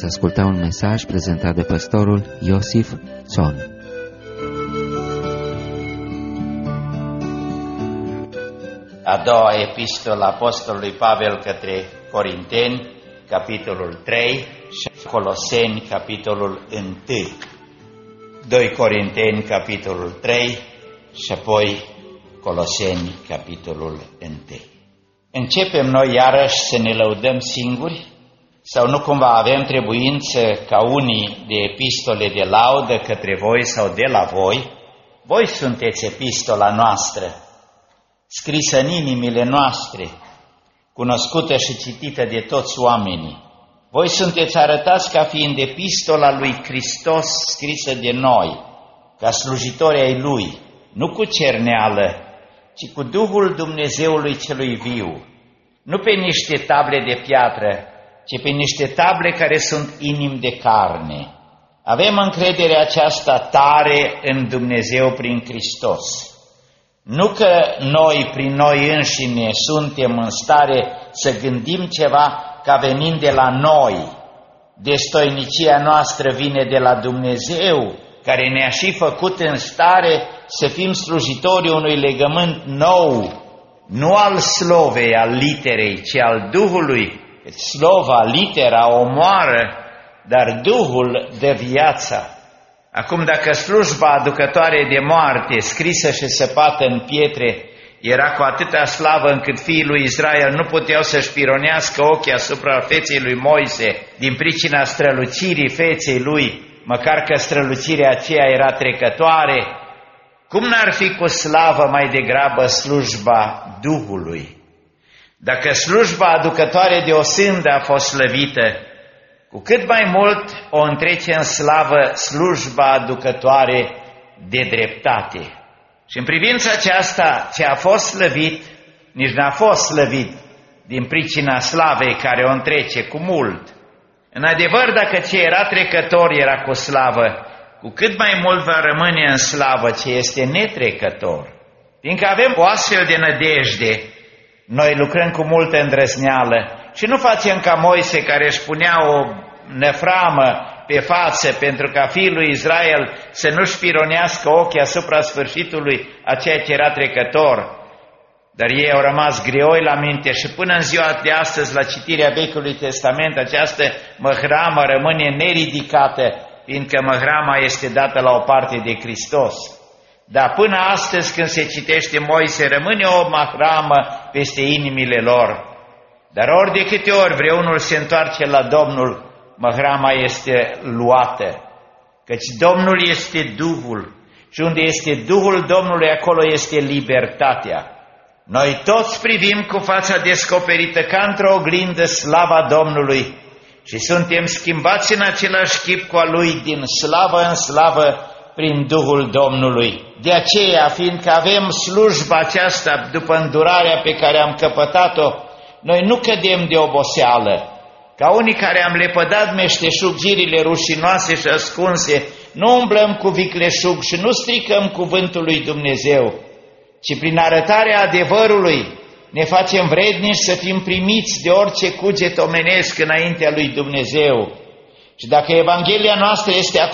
asculta un mesaj prezentat de pastorul Iosif Țon. A doua epistolă a apostolului Pavel către Corinteni, capitolul 3 și Coloseni, capitolul 1. 2 Corinteni, capitolul 3 și apoi Coloseni, capitolul 1. Începem noi iarăși să ne lăudăm singuri? Sau nu cumva avem trebuință ca unii de epistole de laudă către voi sau de la voi? Voi sunteți epistola noastră, scrisă în inimile noastre, cunoscută și citită de toți oamenii. Voi sunteți arătați ca fiind epistola lui Hristos scrisă de noi, ca slujitori ai Lui, nu cu cerneală, ci cu Duhul Dumnezeului celui viu, nu pe niște table de piatră, ci pe niște table care sunt inimi de carne. Avem încrederea aceasta tare în Dumnezeu prin Hristos. Nu că noi, prin noi înșine, suntem în stare să gândim ceva ca venind de la noi. Destoinicia noastră vine de la Dumnezeu, care ne-a și făcut în stare să fim slujitorii unui legământ nou, nu al slovei, al literei, ci al Duhului. Slova, litera omoară, dar Duhul dă viața. Acum, dacă slujba aducătoare de moarte, scrisă și săpată în pietre, era cu atâta slavă încât fiii lui Israel nu puteau să-și pironească ochii asupra feței lui Moise din pricina strălucirii feței lui, măcar că strălucirea aceea era trecătoare, cum n-ar fi cu slavă mai degrabă slujba Duhului? Dacă slujba aducătoare de o sândă a fost slăvită, cu cât mai mult o întrece în slavă slujba aducătoare de dreptate. Și în privința aceasta, ce a fost slăvit, nici n-a fost slăvit din pricina slavei care o întrece cu mult. În adevăr, dacă ce era trecător era cu slavă, cu cât mai mult va rămâne în slavă ce este netrecător. Fiindcă avem o astfel de nădejde, noi lucrăm cu multă îndrăzneală și nu facem ca Moise, care își punea o năframă pe față pentru ca fiul lui Israel să nu-și pironească ochii asupra sfârșitului a ceea ce era trecător. Dar ei au rămas greoi la minte și până în ziua de astăzi, la citirea Vechiului Testament, această măhramă rămâne neridicată, fiindcă măhrama este dată la o parte de Hristos. Dar până astăzi, când se citește Moise, rămâne o mahramă peste inimile lor. Dar ori de câte ori vreunul se întoarce la Domnul, mahrama este luată. Căci Domnul este Duhul și unde este Duhul Domnului, acolo este libertatea. Noi toți privim cu fața descoperită ca într-o oglindă slava Domnului și suntem schimbați în același chip cu a Lui din slavă în slavă, prin Duhul Domnului. De aceea, fiindcă avem slujba aceasta după îndurarea pe care am căpătat-o, noi nu cădem de oboseală. Ca unii care am lepădat meșteșugirile rușinoase și ascunse, nu umblăm cu vicleșug și nu stricăm cuvântul lui Dumnezeu, ci prin arătarea adevărului ne facem vrednici să fim primiți de orice cuget omenesc înaintea lui Dumnezeu. Și dacă Evanghelia noastră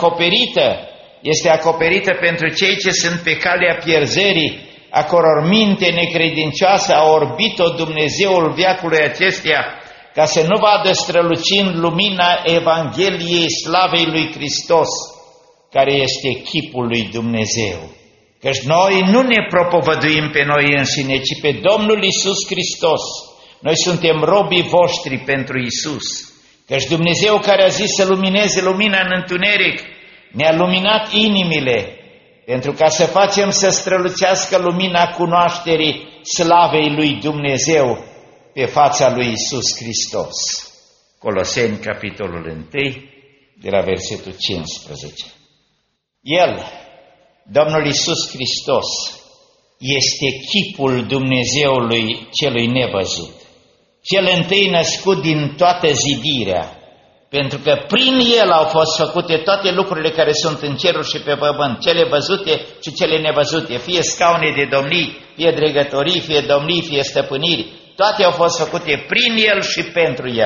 este acoperită pentru cei ce sunt pe calea pierzării, a căror minte necredincioasă a orbit-o Dumnezeul veacului acesteia, ca să nu vadă strălucind lumina Evangheliei slavei lui Hristos, care este chipul lui Dumnezeu. Căci noi nu ne propovăduim pe noi înșine, ci pe Domnul Iisus Hristos. Noi suntem robii voștri pentru Iisus. Căci Dumnezeu, care a zis să lumineze lumina în întuneric, ne-a luminat inimile, pentru ca să facem să strălucească lumina cunoașterii slavei lui Dumnezeu pe fața lui Iisus Hristos. Coloseni, capitolul 1, de la versetul 15. El, Domnul Iisus Hristos, este chipul Dumnezeului celui nevăzut, cel întâi născut din toată zidirea, pentru că prin El au fost făcute toate lucrurile care sunt în ceruri și pe pământ, cele văzute și cele nevăzute, fie scaune de domnii, fie dregătorii, fie domnii, fie stăpâniri, toate au fost făcute prin El și pentru El.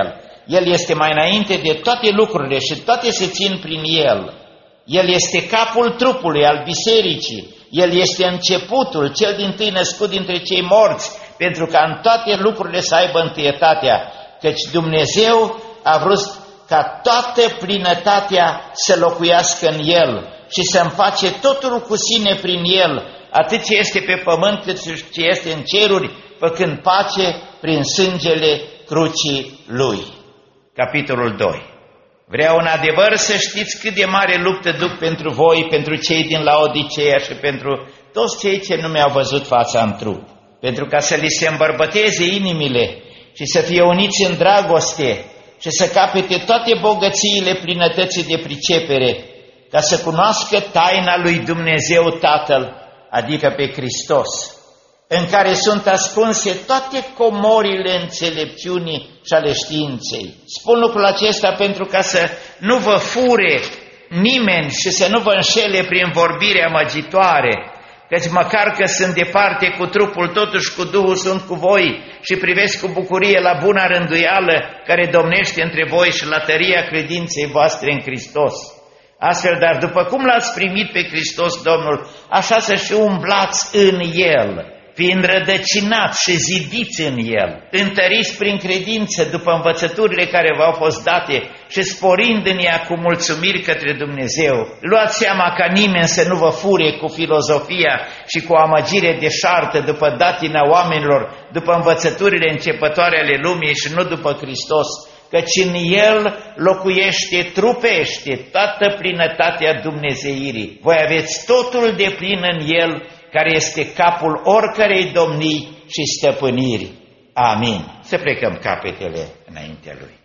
El este mai înainte de toate lucrurile și toate se țin prin El. El este capul trupului al bisericii. El este începutul, cel dintâi născut dintre cei morți, pentru ca în toate lucrurile să aibă întâietatea. Căci Dumnezeu a vrut ca toată plinătatea să locuiască în El și să împace totul cu sine prin El, atât ce este pe pământ cât ce este în ceruri, făcând pace prin sângele crucii Lui. Capitolul 2. Vreau în adevăr să știți cât de mare luptă duc pentru voi, pentru cei din Laodiceea și pentru toți cei ce nu mi-au văzut fața în trup, pentru ca să li se îmbărbăteze inimile și să fie uniți în dragoste și să capete toate bogățiile plinătății de pricepere, ca să cunoască taina lui Dumnezeu Tatăl, adică pe Hristos, în care sunt ascunse toate comorile înțelepciunii și ale științei. Spun lucrul acesta pentru ca să nu vă fure nimeni și să nu vă înșele prin vorbire amăgitoare, căci măcar că sunt departe cu trupul, totuși cu Duhul sunt cu voi și privesc cu bucurie la buna rânduială care domnește între voi și la tăria credinței voastre în Hristos. Astfel, dar după cum l-ați primit pe Hristos Domnul, așa să și umblați în El, fiind rădăcinați și zidiți în El, întăriți prin credință după învățăturile care v-au fost date și sporind în ea cu mulțumiri către Dumnezeu. Luați seama ca nimeni să nu vă fure cu filozofia și cu amăgire deșartă după datina oamenilor, după învățăturile începătoare ale lumii și nu după Hristos, căci în El locuiește, trupește toată plinătatea dumnezeirii. Voi aveți totul de plin în El, care este capul oricărei domnii și stăpâniri. Amin. Să plecăm capetele înaintea Lui.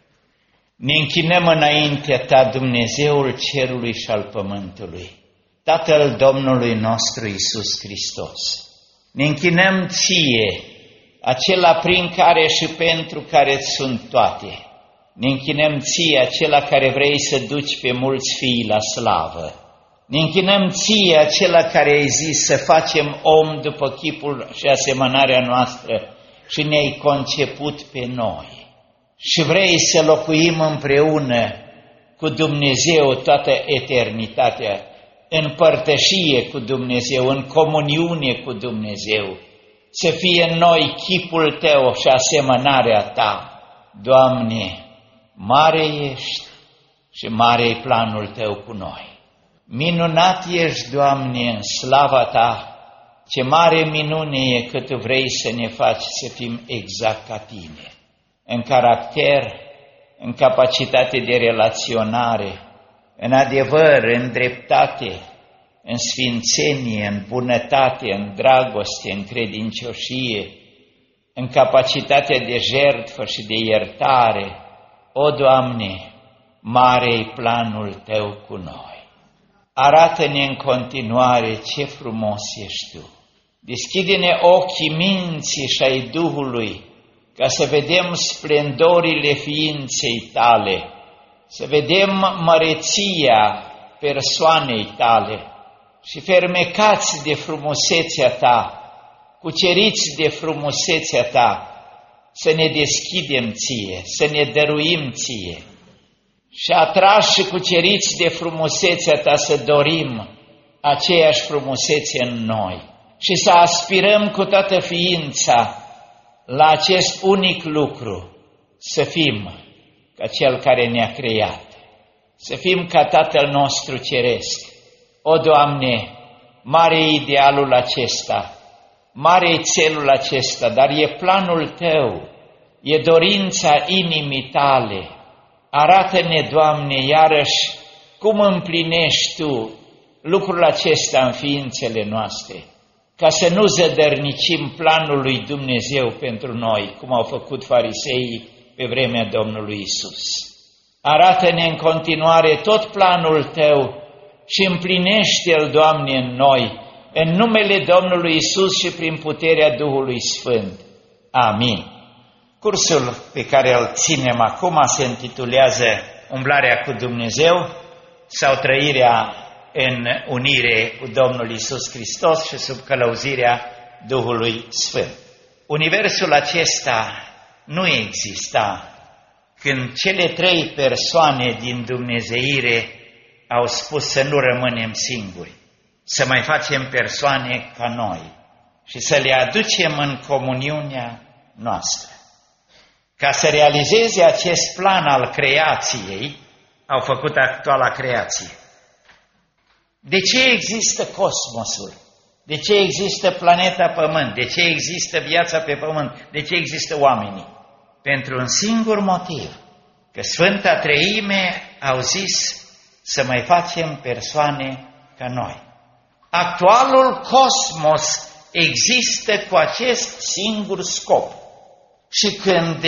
Ne închinăm înaintea Ta, Dumnezeul cerului și al pământului, Tatăl Domnului nostru Iisus Hristos. Ne închinăm Ție, acela prin care și pentru care sunt toate. Ne închinăm Ție, acela care vrei să duci pe mulți fii la slavă. Ne închinăm Ție, acela care ai zis să facem om după chipul și asemănarea noastră și ne-ai conceput pe noi. Și vrei să locuim împreună cu Dumnezeu toată eternitatea, în părtășie cu Dumnezeu, în comuniune cu Dumnezeu, să fie în noi chipul Tău și asemănarea Ta. Doamne, mare ești și mare-i planul Tău cu noi. Minunat ești, Doamne, în slava Ta, ce mare minune e că Tu vrei să ne faci să fim exact ca Tine, în caracter, în capacitate de relaționare, în adevăr, în dreptate, în sfințenie, în bunătate, în dragoste, în credincioșie, în capacitatea de jertfă și de iertare. O, Doamne, mare-i planul Tău cu noi. Arată-ne în continuare ce frumos ești Tu. Deschide-ne ochii minții și ai Duhului, ca să vedem splendorile ființei Tale, să vedem măreția persoanei Tale și fermecați de frumusețea Ta, cuceriți de frumusețea Ta, să ne deschidem Ție, să ne dăruim Ție. Și atrași și cuceriți de frumusețea Ta să dorim aceeași frumusețe în noi și să aspirăm cu toată ființa la acest unic lucru, să fim ca Cel care ne-a creat, să fim ca Tatăl nostru Ceresc. O, Doamne, mare e idealul acesta, mare e țelul acesta, dar e planul Tău, e dorința inimii Tale. Arată-ne, Doamne, iarăși cum împlinești Tu lucrul acesta în ființele noastre, ca să nu zădărnicim planul lui Dumnezeu pentru noi, cum au făcut fariseii pe vremea Domnului Isus. Arată-ne în continuare tot planul Tău și împlinește-L, Doamne, în noi, în numele Domnului Isus și prin puterea Duhului Sfânt. Amin. Cursul pe care îl ținem acum se intitulează Umblarea cu Dumnezeu sau Trăirea în unire cu Domnul Iisus Hristos și sub călăuzirea Duhului Sfânt. Universul acesta nu exista când cele trei persoane din dumnezeire au spus să nu rămânem singuri, să mai facem persoane ca noi și să le aducem în comuniunea noastră. Ca să realizeze acest plan al creației, au făcut actuala creație. De ce există cosmosul? De ce există planeta Pământ? De ce există viața pe Pământ? De ce există oamenii? Pentru un singur motiv, că Sfânta Treime au zis să mai facem persoane ca noi. Actualul cosmos există cu acest singur scop. Și când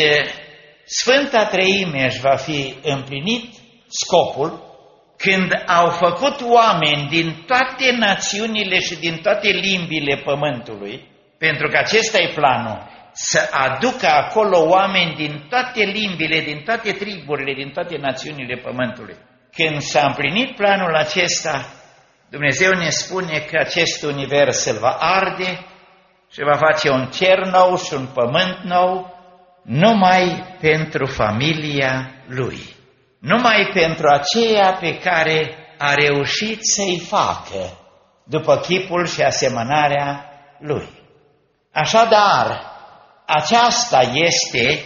Sfânta Treime își va fi împlinit scopul, când au făcut oameni din toate națiunile și din toate limbile pământului, pentru că acesta e planul, să aducă acolo oameni din toate limbile, din toate triburile, din toate națiunile pământului. Când s-a împlinit planul acesta, Dumnezeu ne spune că acest univers îl va arde și va face un cer nou și un pământ nou, numai pentru familia Lui, numai pentru aceea pe care a reușit să-i facă după chipul și asemănarea Lui. Așadar, aceasta este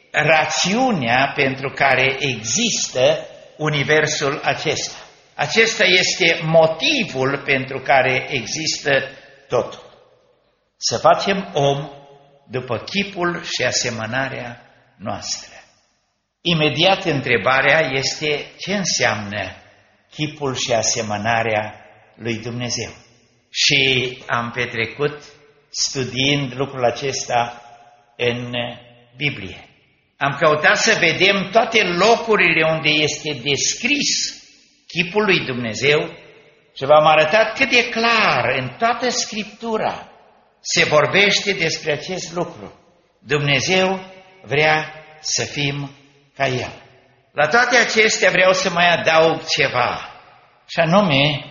rațiunea pentru care există universul acesta. Acesta este motivul pentru care există totul. Să facem om după chipul și asemănarea noastră. Imediat întrebarea este ce înseamnă chipul și asemănarea lui Dumnezeu. Și am petrecut studiind lucrul acesta în Biblie. Am căutat să vedem toate locurile unde este descris chipul lui Dumnezeu și v-am arătat cât de clar în toată Scriptura se vorbește despre acest lucru. Dumnezeu vrea să fim ca El. La toate acestea vreau să mai adaug ceva, și anume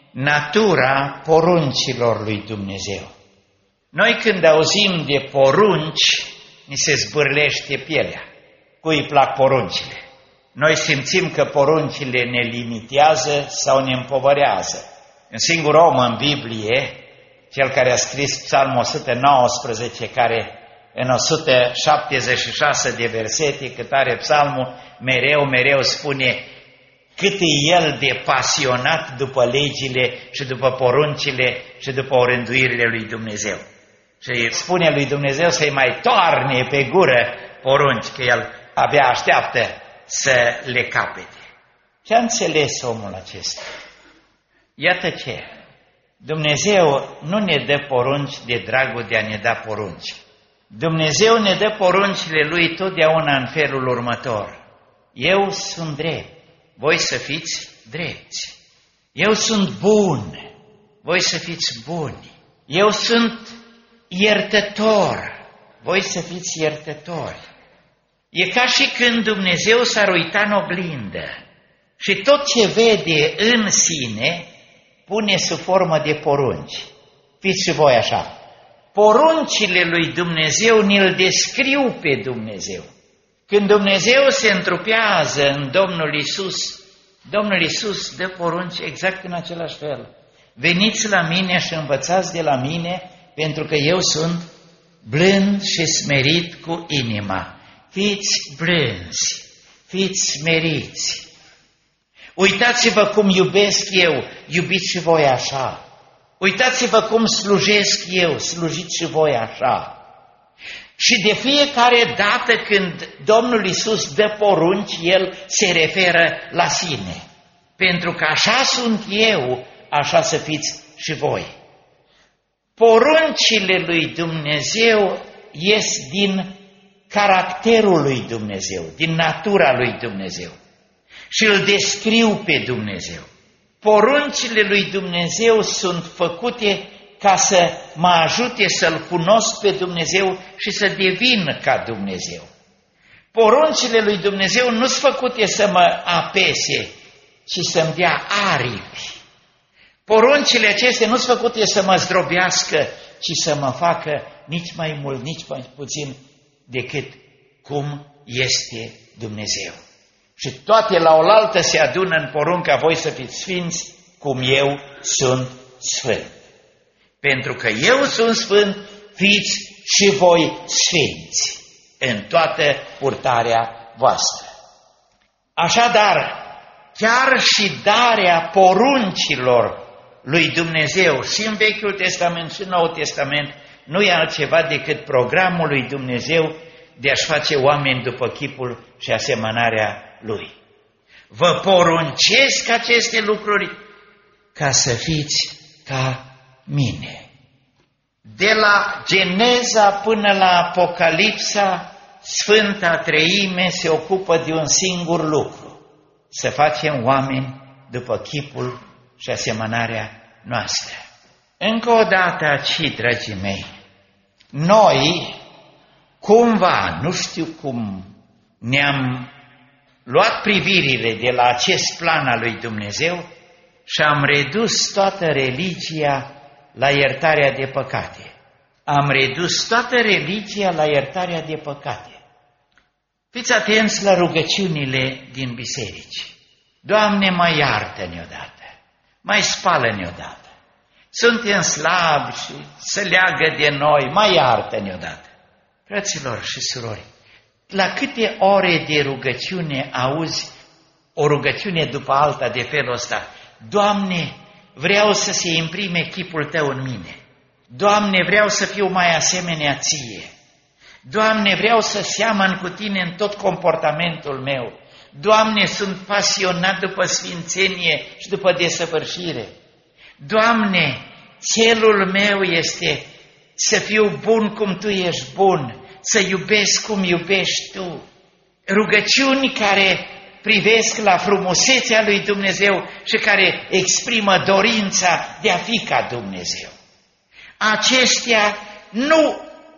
natura poruncilor lui Dumnezeu. Noi când auzim de porunci, ni se zbârlește pielea. Cui îi plac poruncile? Noi simțim că poruncile ne limitează sau ne împovărează. Un singur om în Biblie, cel care a scris Psalmul 119, care în 176 de versete, cât are Psalmul, mereu spune cât e el de pasionat după legile și după poruncile și după orânduirile lui Dumnezeu. Și spune lui Dumnezeu să-i mai toarne pe gură porunci, că el abia așteaptă să le capete. Ce a înțeles omul acesta? Iată ce, Dumnezeu nu ne dă porunci de dragul de a ne da porunci. Dumnezeu ne dă poruncile Lui totdeauna în felul următor. Eu sunt drept, voi să fiți drepți. Eu sunt bun, voi să fiți buni. Eu sunt iertător, voi să fiți iertători. E ca și când Dumnezeu s-ar uita în oglindă și tot ce vede în sine pune sub formă de porunci. Fiți și voi așa. Poruncile lui Dumnezeu ne-l descriu pe Dumnezeu. Când Dumnezeu se întrupează în Domnul Iisus dă porunci exact în același fel. Veniți la mine și învățați de la mine, pentru că eu sunt blând și smerit cu inima. Fiți blânzi, fiți smeriți. Uitați-vă cum iubesc eu, iubiți și voi așa. Uitați-vă cum slujesc eu, slujiți și voi așa. Și de fiecare dată când Domnul Iisus dă porunci, El se referă la sine. Pentru că așa sunt eu, așa să fiți și voi. Poruncile lui Dumnezeu ies din caracterul lui Dumnezeu, din natura lui Dumnezeu. Și îl descriu pe Dumnezeu. Poruncile lui Dumnezeu sunt făcute ca să mă ajute să-L cunosc pe Dumnezeu și să devin ca Dumnezeu. Poruncile lui Dumnezeu nu sunt făcute să mă apese, ci să-mi dea aripi. Poruncile acestea nu sunt făcute să mă zdrobească, ci să mă facă nici mai mult, nici mai puțin decât cum este Dumnezeu. Și toate la oaltă se adună în porunca: voi să fiți sfinți cum eu sunt sfânt. Pentru că eu sunt sfânt, fiți și voi sfinți în toată purtarea voastră. Așadar, chiar și darea poruncilor lui Dumnezeu, și în Vechiul Testament și în Noul Testament, nu e altceva decât programul lui Dumnezeu de a-și face oameni după chipul și asemănarea Lui. Vă poruncesc aceste lucruri ca să fiți ca mine. De la Geneza până la Apocalipsa, Sfânta Treime se ocupă de un singur lucru: să facem oameni după chipul și asemănarea noastră. Încă o dată aici, dragii mei, noi cumva, nu știu cum, ne-am luat privirile de la acest plan al lui Dumnezeu și am redus toată religia la iertarea de păcate. Am redus toată religia la iertarea de păcate. Fiți atenți la rugăciunile din biserici. Doamne, mai iartă-ne odată, mai spală-ne odată. Suntem slabi și se leagă de noi, mai iartă-ne odată. Fraților și surori, la câte ore de rugăciune auzi o rugăciune după alta de felul ăsta? Doamne, vreau să se imprime chipul Tău în mine. Doamne, vreau să fiu mai asemenea Ție. Doamne, vreau să seamăn cu Tine în tot comportamentul meu. Doamne, sunt pasionat după sfințenie și după desăvârșire. Doamne, celul meu este să fiu bun cum Tu ești bun, să iubesc cum iubești Tu. Rugăciuni care privesc la frumusețea lui Dumnezeu și care exprimă dorința de a fi ca Dumnezeu. Acestea nu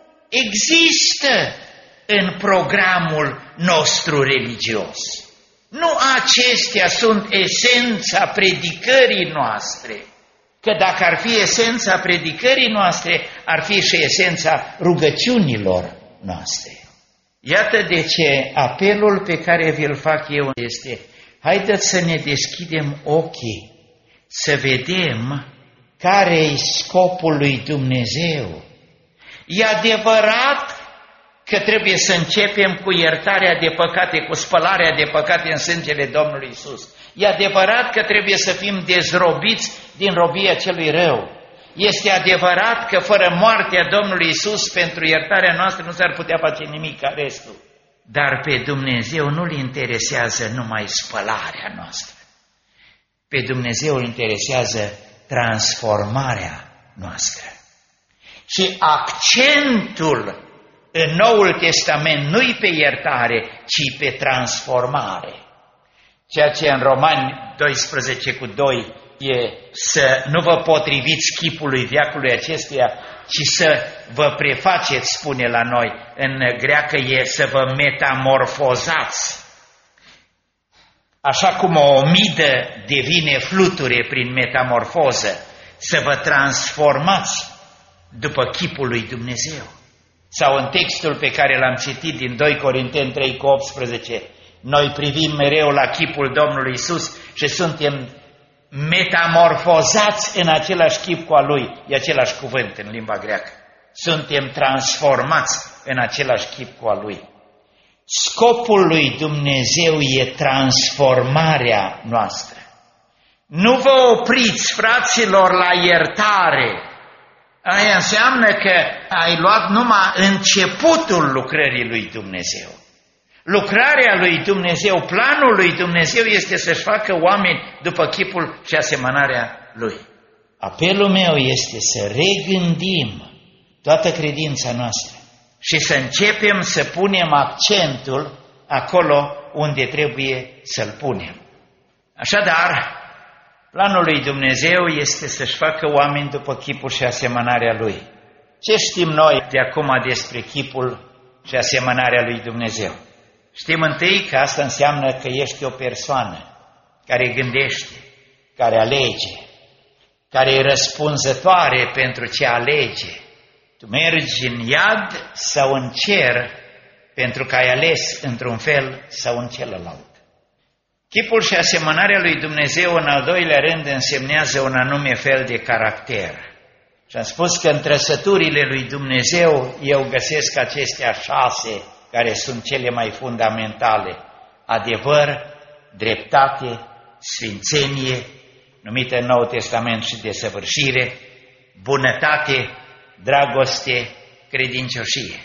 există în programul nostru religios. Nu acestea sunt esența predicării noastre. Că dacă ar fi esența predicării noastre, ar fi și esența rugăciunilor noastre. Iată de ce apelul pe care vi-l fac eu este: haideți să ne deschidem ochii, să vedem care-i scopul lui Dumnezeu. E adevărat că trebuie să începem cu iertarea de păcate, cu spălarea de păcate în sângele Domnului Iisus. E adevărat că trebuie să fim dezrobiți din robia celui rău. Este adevărat că fără moartea Domnului Iisus pentru iertarea noastră nu s-ar putea face nimic ca restul. Dar pe Dumnezeu nu-L interesează numai spălarea noastră. Pe Dumnezeu îl interesează transformarea noastră. Și accentul în Noul Testament nu-i pe iertare, ci pe transformare. Ceea ce în Romani 12:2 e să nu vă potriviți chipului veacului acestuia, ci să vă prefaceți, spune la noi. În greacă e să vă metamorfozați. Așa cum o omidă devine fluture prin metamorfoză, să vă transformați după chipul lui Dumnezeu. Sau în textul pe care l-am citit din 2 Corinteni 3:18, noi privim mereu la chipul Domnului Iisus și suntem metamorfozați în același chip cu al Lui. E același cuvânt în limba greacă. Suntem transformați în același chip cu al Lui. Scopul lui Dumnezeu e transformarea noastră. Nu vă opriți, fraților, la iertare. Aia înseamnă că ai luat numai începutul lucrării lui Dumnezeu. Lucrarea lui Dumnezeu, planul lui Dumnezeu este să-și facă oameni după chipul și asemănarea Lui. Apelul meu este să regândim toată credința noastră și să începem să punem accentul acolo unde trebuie să-l punem. Așadar, planul lui Dumnezeu este să-și facă oameni după chipul și asemănarea Lui. Ce știm noi de acum despre chipul și asemănarea lui Dumnezeu? Știm întâi că asta înseamnă că ești o persoană care gândește, care alege, care e răspunzătoare pentru ce alege. Tu mergi în iad sau în cer pentru că ai ales într-un fel sau în celălalt. Chipul și asemănarea lui Dumnezeu, în al doilea rând, însemnează un anume fel de caracter. Și am spus că în trăsăturile lui Dumnezeu eu găsesc acestea 6 care sunt cele mai fundamentale: adevăr, dreptate, sfințenie, numită în Noul Testament și desăvârșire, bunătate, dragoste, credincioșie.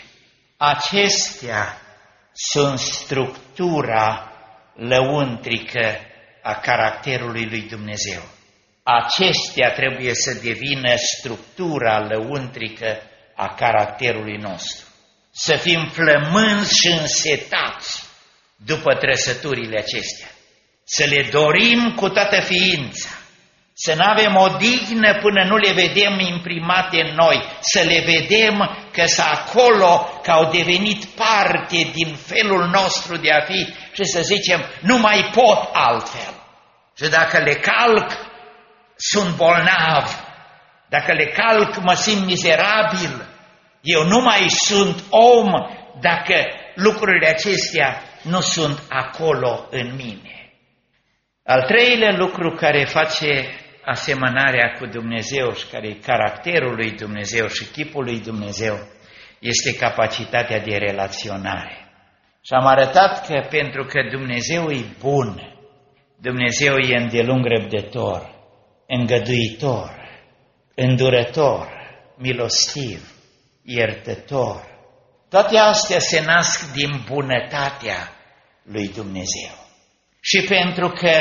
Acestea sunt structura lăuntrică a caracterului lui Dumnezeu. Acestea trebuie să devină structura lăuntrică a caracterului nostru. Să fim flămânzi și însetați după trăsăturile acestea. Să le dorim cu toată ființa. Să nu avem odihnă până nu le vedem imprimate în noi. Să le vedem că sunt acolo, că au devenit parte din felul nostru de a fi și să zicem, nu mai pot altfel. Și dacă le calc, sunt bolnav. Dacă le calc, mă simt mizerabil. Eu nu mai sunt om dacă lucrurile acestea nu sunt acolo în mine. Al treilea lucru care face asemănarea cu Dumnezeu și care e caracterul lui Dumnezeu și chipul lui Dumnezeu este capacitatea de relaționare. Și am arătat că pentru că Dumnezeu e bun, Dumnezeu e îndelung răbdător, îngăduitor, îndurător, milostiv, iertător. Toate astea se nasc din bunătatea lui Dumnezeu. Și pentru că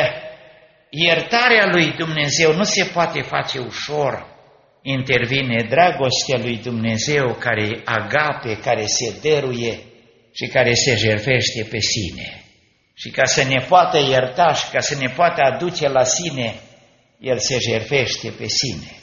iertarea lui Dumnezeu nu se poate face ușor, intervine dragostea lui Dumnezeu care e agape, care se dăruie și care se jertfește pe sine. Și ca să ne poată ierta și ca să ne poată aduce la sine, El se jertfește pe sine.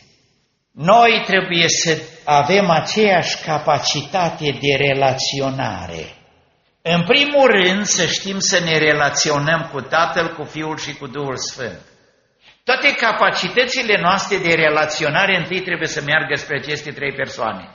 Noi trebuie să avem aceeași capacitate de relaționare. În primul rând să știm să ne relaționăm cu Tatăl, cu Fiul și cu Duhul Sfânt. Toate capacitățile noastre de relaționare întâi trebuie să meargă spre aceste 3 persoane.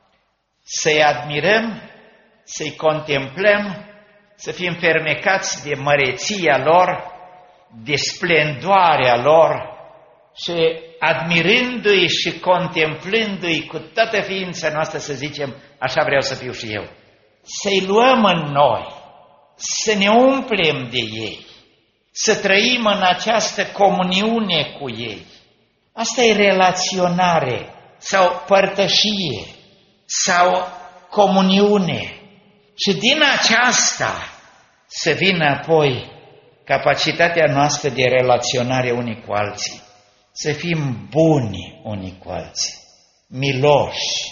Să-i admirăm, să-i contemplăm, să fim fermecați de măreția lor, de splendoarea lor și admirându-i și contemplându-i cu toată ființa noastră să zicem, așa vreau să fiu și eu. Să-i luăm în noi, să ne umplem de ei, să trăim în această comuniune cu ei. Asta e relaționare sau părtășie sau comuniune. Și din aceasta să vină apoi capacitatea noastră de relaționare unii cu alții. Să fim buni unii cu alții, miloși,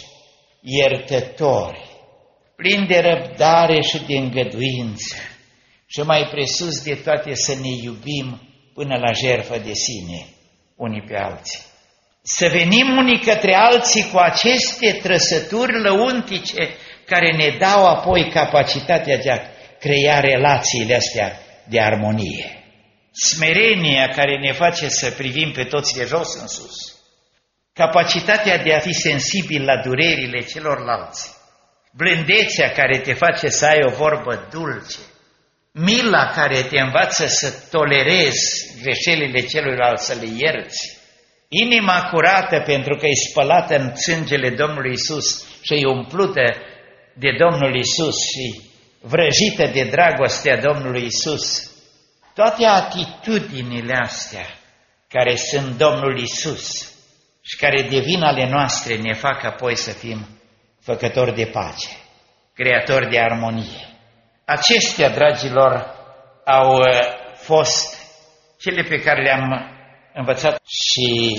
iertători, plini de răbdare și de îngăduință și mai presus de toate să ne iubim până la jertfă de sine unii pe alții. Să venim unii către alții cu aceste trăsături lăuntice care ne dau apoi capacitatea de a crea relațiile astea de armonie. Smerenia care ne face să privim pe toți de jos în sus. Capacitatea de a fi sensibil la durerile celorlalți. Blândețea care te face să ai o vorbă dulce. Mila care te învață să tolerezi greșelile celuilalt, să le ierți. Inima curată pentru că e spălată în sângele Domnului Iisus și e umplută de Domnul Iisus și vrăjită de dragostea Domnului Iisus. Toate atitudinile astea care sunt Domnul Iisus și care devin ale noastre ne fac apoi să fim făcători de pace, creatori de armonie. Acestea, dragilor, au fost cele pe care le-am învățat și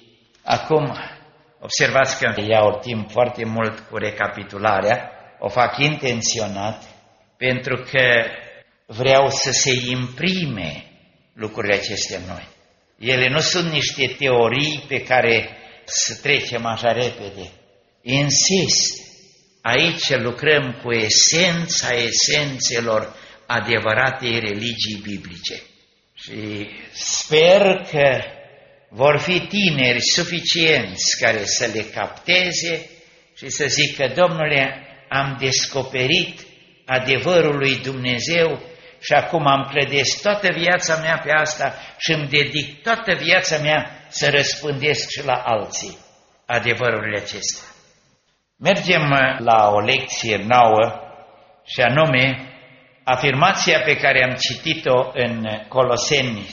acum observați că iau timp foarte mult cu recapitularea, o fac intenționat pentru că vreau să se imprime lucrurile acestea în noi. Ele nu sunt niște teorii pe care să trecem așa repede. Insist, aici lucrăm cu esența esențelor adevăratei religii biblice. Și sper că vor fi tineri suficienți care să le capteze și să zică, Domnule, am descoperit adevărul lui Dumnezeu și acum am clădesc toată viața mea pe asta și îmi dedic toată viața mea să răspândesc și la alții adevărurile acestea. Mergem la o lecție nouă și anume afirmația pe care am citit-o în Coloseni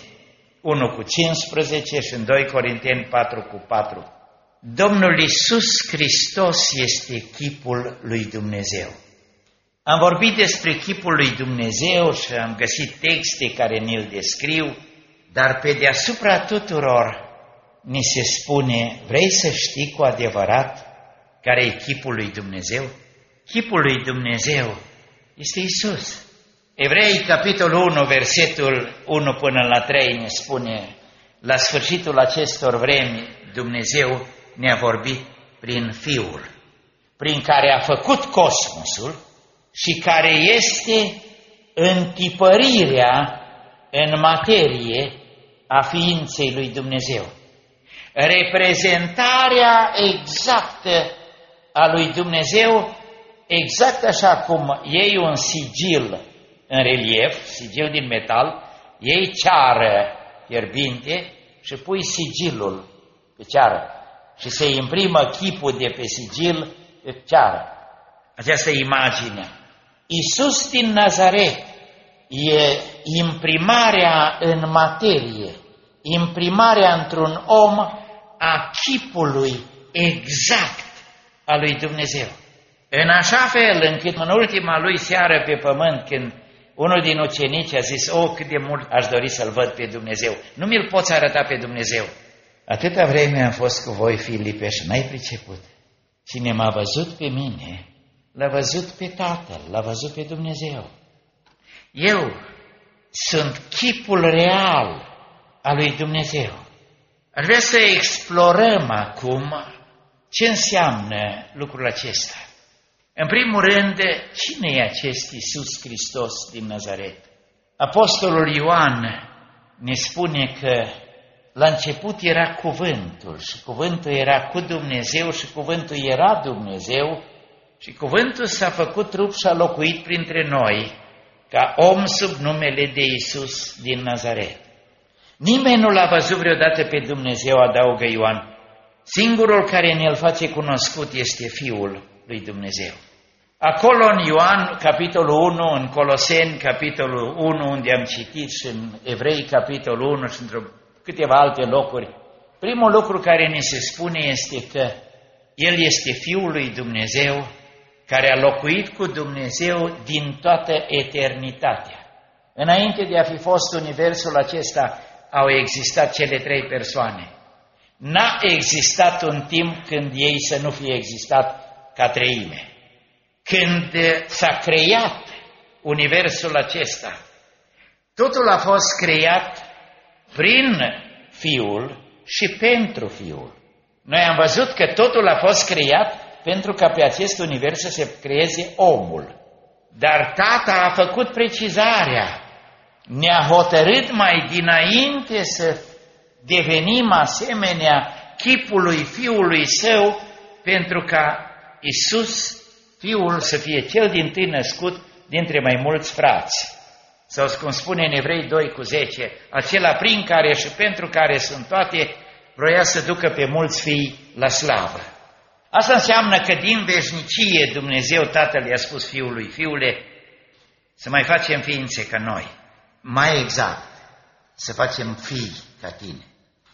1:15 și în 2 Corinteni 4:4. Domnul Iisus Hristos este chipul lui Dumnezeu. Am vorbit despre chipul lui Dumnezeu și am găsit texte care ne-l descriu, dar pe deasupra tuturor ni se spune, vrei să știi cu adevărat care e chipul lui Dumnezeu? Chipul lui Dumnezeu este Iisus. Evrei, capitolul 1, versetul 1 până la 3 ne spune, la sfârșitul acestor vremi Dumnezeu ne-a vorbit prin Fiul, prin care a făcut cosmosul și care este întipărirea în materie a ființei lui Dumnezeu. Reprezentarea exactă a lui Dumnezeu, exact așa cum iei un sigil în relief, sigil din metal, iei ceară fierbinte și pui sigilul pe ceară și se imprimă chipul de pe sigil pe ceară. Această imagine. Iisus din Nazaret e imprimarea în materie, imprimarea într-un om a chipului exact a lui Dumnezeu. În așa fel încât în ultima lui seară pe pământ, când unul din ucenici a zis, cât de mult aș dori să-L văd pe Dumnezeu, nu mi-L poți arăta pe Dumnezeu. Atâta vreme am fost cu voi, Filipe, și n-ai priceput. Cine m-a văzut pe mine, l-a văzut pe Tatăl, l-a văzut pe Dumnezeu. Eu sunt chipul real al lui Dumnezeu. Aș vrea să explorăm acum ce înseamnă lucrul acesta. În primul rând, cine e acest Iisus Hristos din Nazaret? Apostolul Ioan ne spune că la început era cuvântul și cuvântul era cu Dumnezeu și cuvântul era Dumnezeu și cuvântul s-a făcut trup și a locuit printre noi ca om sub numele de Iisus din Nazaret. Nimeni nu l-a văzut vreodată pe Dumnezeu, adaugă Ioan. Singurul care ne-l face cunoscut este Fiul lui Dumnezeu. Acolo în Ioan, capitolul 1, în Coloseni, capitolul 1, unde am citit, și în Evrei, capitolul 1 și într-o câteva alte locuri, primul lucru care ne se spune este că El este Fiul lui Dumnezeu, care a locuit cu Dumnezeu din toată eternitatea. Înainte de a fi fost universul acesta, au existat cele trei persoane. N-a existat un timp când ei să nu fie existat ca treime. Când s-a creat universul acesta, totul a fost creat prin Fiul și pentru Fiul. Noi am văzut că totul a fost creat pentru ca pe acest univers să se creeze omul. Dar Tata a făcut precizarea, ne-a hotărât mai dinainte să devenim asemenea chipului Fiului Său, pentru ca Iisus, Fiul, să fie cel dintâi născut dintre mai mulți frați. Sau cum spune în Evrei 2:10, acela prin care și pentru care sunt toate, vroia să ducă pe mulți fii la slavă. Asta înseamnă că din veșnicie Dumnezeu Tatăl i-a spus Fiului, Fiule, să mai facem ființe ca noi. Mai exact, să facem fii ca tine.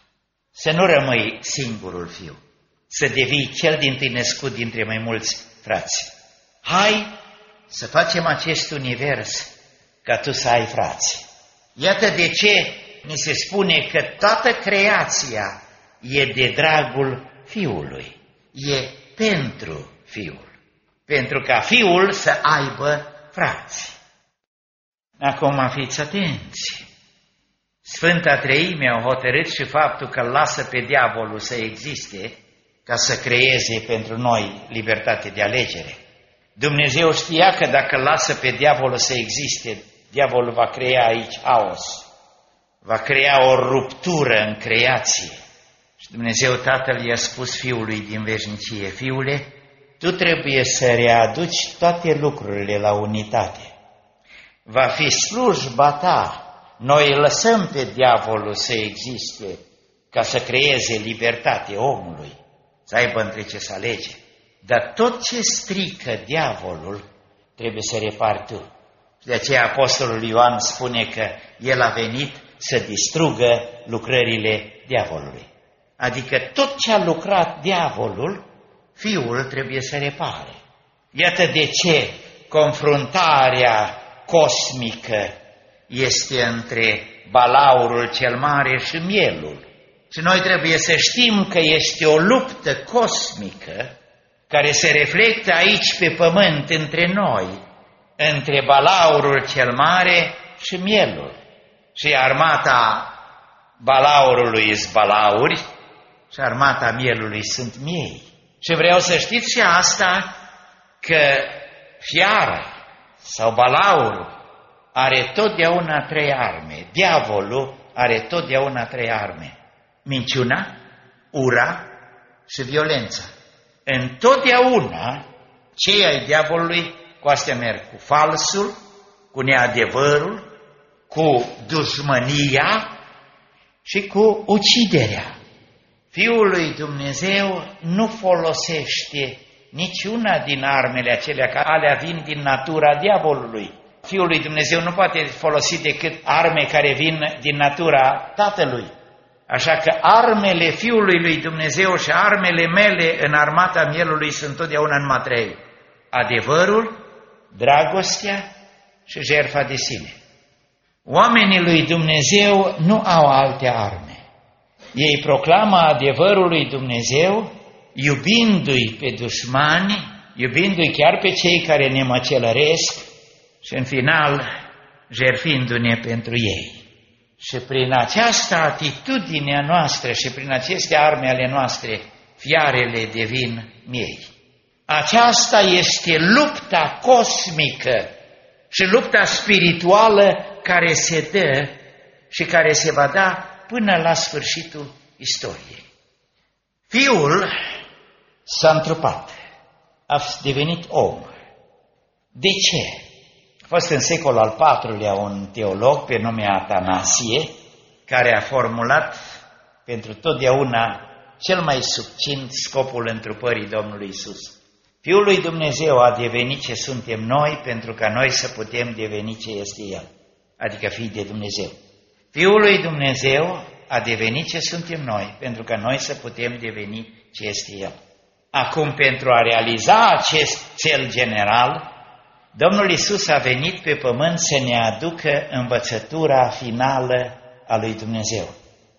Să nu rămâi singurul fiu, să devii cel dintâi născut dintre mai mulți frați. Hai să facem acest univers ca tu să ai frați. Iată de ce ni se spune că toată creația e de dragul Fiului, e pentru Fiul, pentru ca Fiul să aibă frați. Acum fiți atenți. Sfânta Treime a hotărât și faptul că lasă pe diavolul să existe ca să creeze pentru noi libertate de alegere. Dumnezeu știa că dacă lasă pe diavolul să existe, diavolul va crea aici haos, va crea o ruptură în creație. Și Dumnezeu Tatăl i-a spus Fiului din veșnicie, Fiule, tu trebuie să readuci toate lucrurile la unitate. Va fi slujba ta. Noi lăsăm pe diavolul să existe ca să creeze libertate omului, să aibă între ce să alege. Dar tot ce strică diavolul trebuie să repari tu. De aceea Apostolul Ioan spune că el a venit să distrugă lucrările diavolului. Adică tot ce a lucrat diavolul, Fiul trebuie să repare. Iată de ce confruntarea cosmică este între balaurul cel mare și mielul. Și noi trebuie să știm că este o luptă cosmică care se reflectă aici pe pământ între noi, între balaurul cel mare și mielul. Și armata balaurului sunt balauri și armata mielului sunt miei. Și vreau să știți și asta, că fiara sau balaurul are totdeauna 3 arme. Diavolul are totdeauna 3 arme. Minciuna, ura și violența. Întotdeauna cei ai diavolului cu astea merg cu falsul, cu neadevărul, cu dușmănia și cu uciderea. Fiul lui Dumnezeu nu folosește niciuna din armele acelea, că alea vin din natura diavolului. Fiul lui Dumnezeu nu poate folosi decât arme care vin din natura Tatălui. Așa că armele Fiului lui Dumnezeu și armele mele în armata mielului sunt totdeauna numai 3. Adevărul, dragostea și jertfa de sine. Oamenii lui Dumnezeu nu au alte arme. Ei proclamă adevărul lui Dumnezeu, iubindu-i pe dușmani, iubindu-i chiar pe cei care ne măcelăresc și în final jertfindu-ne pentru ei. Și prin această atitudine a noastră și prin aceste arme ale noastre, fiarele devin miei. Aceasta este lupta cosmică și lupta spirituală care se dă și care se va da până la sfârșitul istoriei. Fiul s-a întrupat, a devenit om. De ce? A fost în secolul al IV-lea un teolog pe nume Atanasie, care a formulat pentru totdeauna cel mai succint scopul întrupării Domnului Iisus. Fiul lui Dumnezeu a devenit ce suntem noi pentru ca noi să putem deveni ce este El, adică fii de Dumnezeu. Fiul lui Dumnezeu a devenit ce suntem noi pentru ca noi să putem deveni ce este El. Acum, pentru a realiza acest cel general, Domnul Iisus a venit pe pământ să ne aducă învățătura finală a lui Dumnezeu.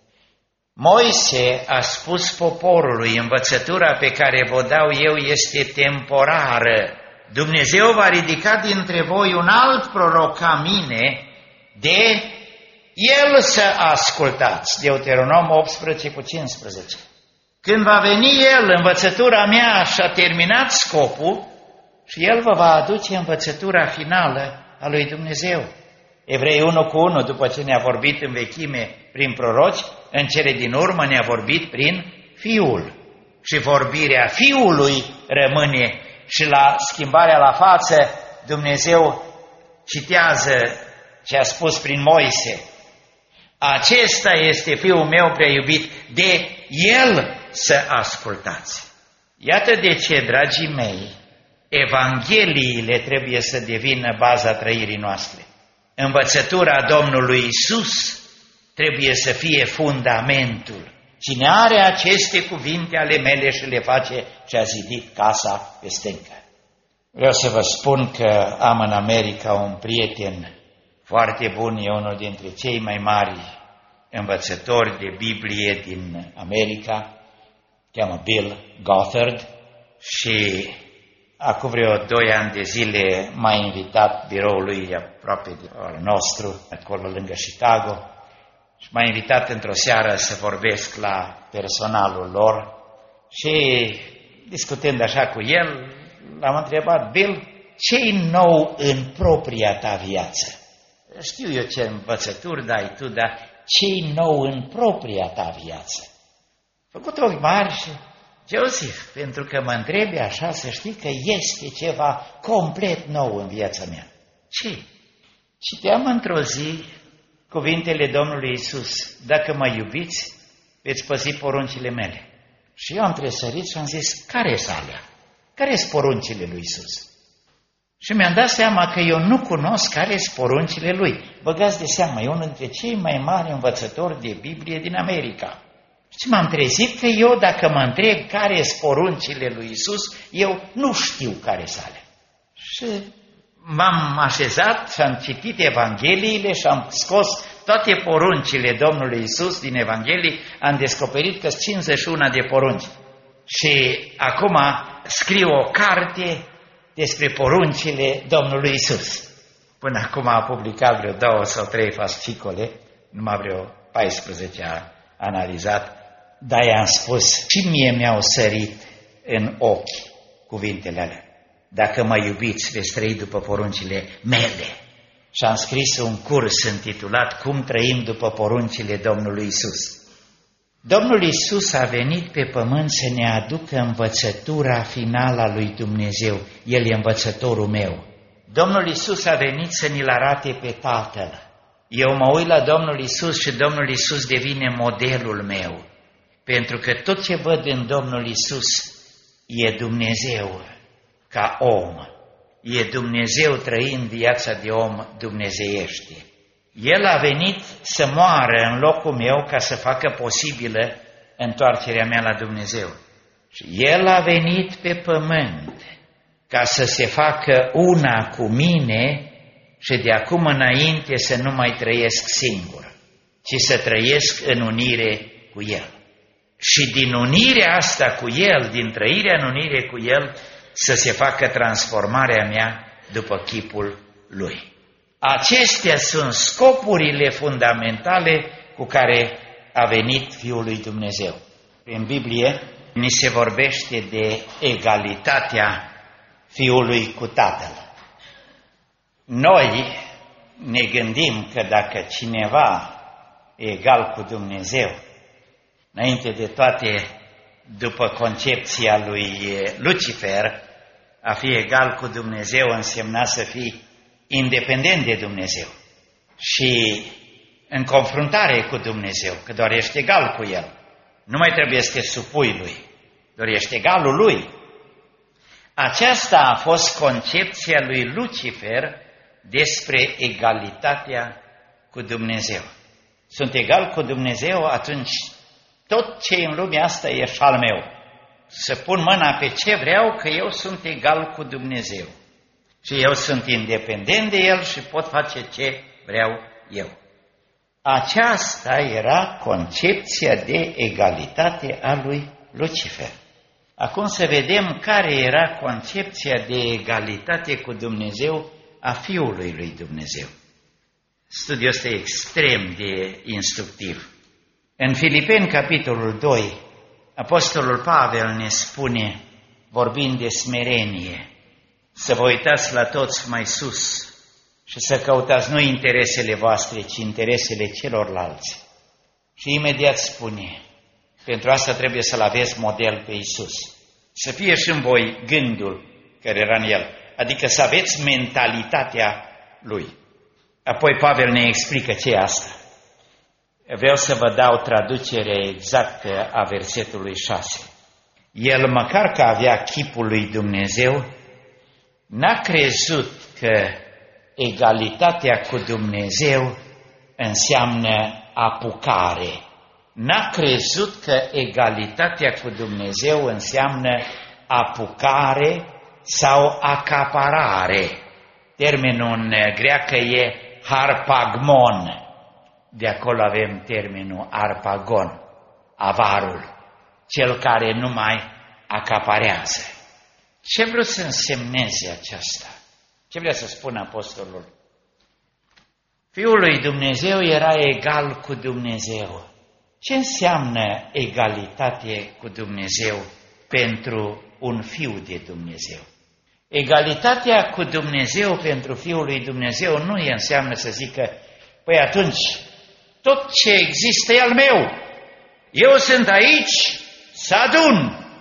Moise a spus poporului, învățătura pe care vă dau eu este temporară. Dumnezeu va ridica dintre voi un alt proroc ca mine, de el să ascultați. Deuteronom 18:15. Când va veni el, învățătura mea și-a terminat scopul și el vă va aduce învățătura finală a lui Dumnezeu. Evrei 1:1, după ce ne-a vorbit în vechime prin proroci, în cele din urmă ne-a vorbit prin Fiul. Și vorbirea Fiului rămâne și la schimbarea la față Dumnezeu citează ce a spus prin Moise. Acesta este Fiul meu prea iubit, de El să ascultați. Iată de ce, dragii mei, Evangheliile trebuie să devină baza trăirii noastre. Învățătura Domnului Iisus trebuie să fie fundamentul. Cine are aceste cuvinte ale mele și le face, și-a zidit casa pe stâncă. Vreau să vă spun că am în America un prieten foarte bun, e unul dintre cei mai mari învățători de Biblie din America, cheamă Bill Gothard, și acum vreo 2 ani de zile m-a invitat, biroul lui aproape de al nostru, acolo lângă Chicago, și m-a invitat într-o seară să vorbesc la personalul lor și discutând așa cu el, l-am întrebat: Bill, ce-i nou în propria ta viață? Știu eu ce învățături dai tu, dar ce-i nou în propria ta viață? A făcut ochi mari și Iosif, pentru că mă întrebi așa, să știi că este ceva complet nou în viața mea. Ce? Citeam într-o zi cuvintele Domnului Iisus: dacă mă iubiți, veți păzi poruncile mele. Și eu am tresărit și am zis: care-s alea? Care-s poruncile lui Iisus? Și mi-am dat seama că eu nu cunosc care-s poruncile lui. Băgați de seamă, e unul dintre cei mai mari învățători de Biblie din America. Și m-am trezit că eu, dacă mă întreb care-s poruncile lui Iisus, eu nu știu care-s alea. Și m-am așezat și am citit Evangheliile și am scos toate poruncile Domnului Iisus din Evanghelii, am descoperit că sunt 51 de porunci. Și acum scriu o carte despre poruncile Domnului Iisus. Până acum a publicat vreo 2 sau 3 fascicole, numai vreo 14 a analizat, dar i-am spus, și mie mi-au sărit în ochi cuvintele alea: dacă mă iubiți, veți trăi după poruncile mele. Și am scris un curs intitulat Cum trăim după poruncile Domnului Iisus. Domnul Iisus a venit pe pământ să ne aducă învățătura finală a lui Dumnezeu. El e învățătorul meu. Domnul Iisus a venit să ne-l arate pe Tatăl. Eu mă uit la Domnul Iisus și Domnul Iisus devine modelul meu. Pentru că tot ce văd în Domnul Iisus e Dumnezeu ca om. E Dumnezeu trăind viața de om dumnezeiește. El a venit să moară în locul meu ca să facă posibilă întoarcerea mea la Dumnezeu. Și El a venit pe pământ ca să se facă una cu mine și de acum înainte să nu mai trăiesc singur, ci să trăiesc în unire cu El. Și din unirea asta cu El, din trăirea în unire cu El, să se facă transformarea mea după chipul Lui. Acestea sunt scopurile fundamentale cu care a venit Fiul lui Dumnezeu. În Biblie ni se vorbește de egalitatea Fiului cu Tatăl. Noi ne gândim că dacă cineva e egal cu Dumnezeu, înainte de toate, după concepția lui Lucifer, a fi egal cu Dumnezeu însemna să fii independent de Dumnezeu și în confruntare cu Dumnezeu, că doar ești egal cu El. Nu mai trebuie să te supui Lui, doar ești egalul Lui. Aceasta a fost concepția lui Lucifer despre egalitatea cu Dumnezeu. Sunt egal cu Dumnezeu, atunci tot ce în lumea asta e și al meu. Să pun mâna pe ce vreau, că eu sunt egal cu Dumnezeu. Și eu sunt independent de El și pot face ce vreau eu. Aceasta era concepția de egalitate a lui Lucifer. Acum să vedem care era concepția de egalitate cu Dumnezeu a Fiului lui Dumnezeu. Studiul ăsta e extrem de instructiv. În Filipeni, capitolul 2, Apostolul Pavel ne spune, vorbind de smerenie, să vă uitați la toți mai sus și să căutați nu interesele voastre, ci interesele celorlalți. Și imediat spune, pentru asta trebuie să-L aveți model pe Iisus. Să fie și în voi gândul care era în El, adică să aveți mentalitatea Lui. Apoi Pavel ne explică ce e asta. Vreau să vă dau traducerea exactă a versetului 6. El, măcar că avea chipul lui Dumnezeu, n-a crezut că egalitatea cu Dumnezeu înseamnă apucare. N-a crezut că egalitatea cu Dumnezeu înseamnă apucare sau acaparare. Termenul în greacă e harpagmon. De acolo avem termenul arpagon, avarul, cel care nu mai acaparează. Ce vreau să însemneze aceasta? Ce vrea să spună apostolul? Fiul lui Dumnezeu era egal cu Dumnezeu. Ce înseamnă egalitate cu Dumnezeu pentru un fiu de Dumnezeu? Egalitatea cu Dumnezeu pentru Fiul lui Dumnezeu nu înseamnă să zică, păi atunci tot ce există e al meu. Eu sunt aici să adun.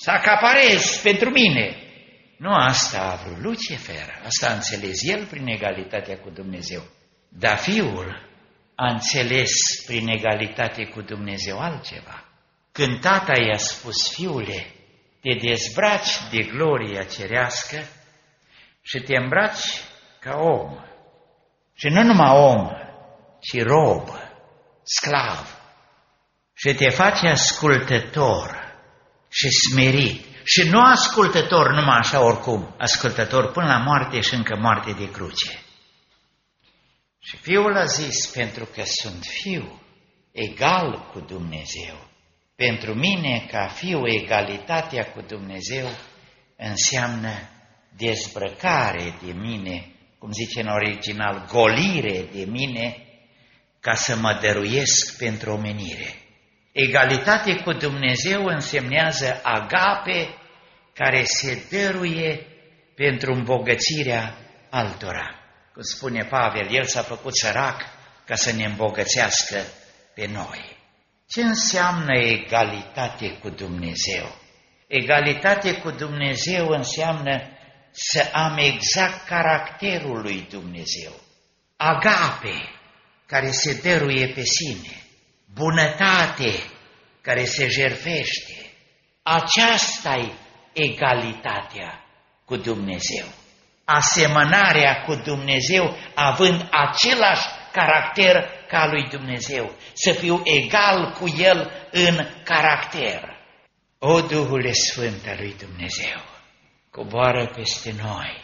să acaparez pentru mine. Nu asta a vrut Lucifer, asta a înțeles el prin egalitatea cu Dumnezeu. Dar Fiul a înțeles prin egalitate cu Dumnezeu altceva. Când Tata i-a spus: Fiule, te dezbraci de gloria cerească și te îmbraci ca om. Și nu numai om, ci rob, sclav. Și te faci ascultător și smerit. Și nu ascultător numai așa oricum, ascultător până la moarte și încă moarte de cruce. Și Fiul a zis: pentru că sunt fiu, egal cu Dumnezeu. Pentru mine, ca fiu, egalitatea cu Dumnezeu înseamnă dezbrăcare de mine, cum zice în original, golire de mine, ca să mă dăruiesc pentru omenire. Egalitate cu Dumnezeu însemnează agape care se dăruie pentru îmbogățirea altora. Cum spune Pavel, el s-a făcut sărac ca să ne îmbogățească pe noi. Ce înseamnă egalitate cu Dumnezeu? Egalitate cu Dumnezeu înseamnă să am exact caracterul lui Dumnezeu. Agape, care se dăruie pe sine. Bunătate, care se jertfește. Aceasta-i egalitatea cu Dumnezeu. Asemănarea cu Dumnezeu, având același caracter ca lui Dumnezeu. Să fiu egal cu El în caracter. O, Duhule Sfânt al lui Dumnezeu, coboară peste noi,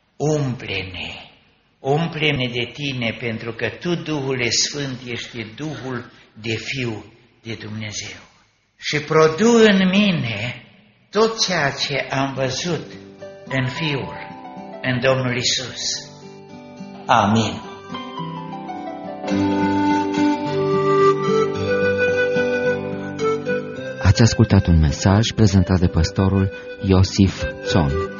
umple-ne de Tine, pentru că Tu, Duhule Sfânt, ești Duhul de Fiu de Dumnezeu. Și produ în mine tot ceea ce am văzut în Fiul, în Domnul Iisus. Amin. Ați ascultat un mesaj prezentat de pastorul Iosif Țon.